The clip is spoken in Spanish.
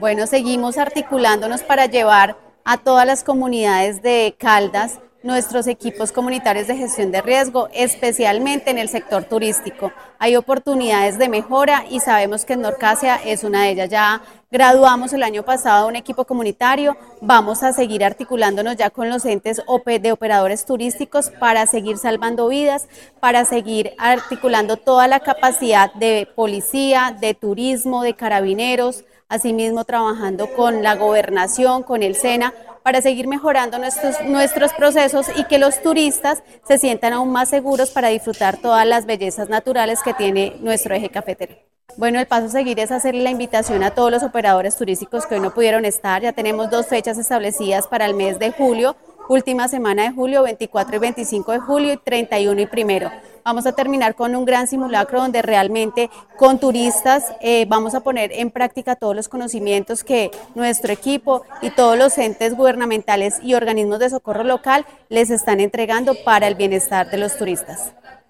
Bueno, seguimos articulándonos para llevar a todas las comunidades de Caldas nuestros equipos comunitarios de gestión de riesgo, especialmente en el sector turístico. Hay oportunidades de mejora y sabemos que en Norcasia es una de ellas. Ya graduamos el año pasado un equipo comunitario, vamos a seguir articulándonos ya con los entes de operadores turísticos para seguir salvando vidas, para seguir articulando toda la capacidad de policía, de turismo, de carabineros, asimismo trabajando con la gobernación, con el SENA, para seguir mejorando nuestros procesos y que los turistas se sientan aún más seguros para disfrutar todas las bellezas naturales que tiene nuestro eje cafetero. Bueno, el paso a seguir es hacerle la invitación a todos los operadores turísticos que hoy no pudieron estar. Ya tenemos 2 fechas establecidas para el mes de julio, última semana de julio, 24 y 25 de julio y 31 y primero. Vamos a terminar con un gran simulacro donde realmente con turistas vamos a poner en práctica todos los conocimientos que nuestro equipo y todos los entes gubernamentales y organismos de socorro local les están entregando para el bienestar de los turistas.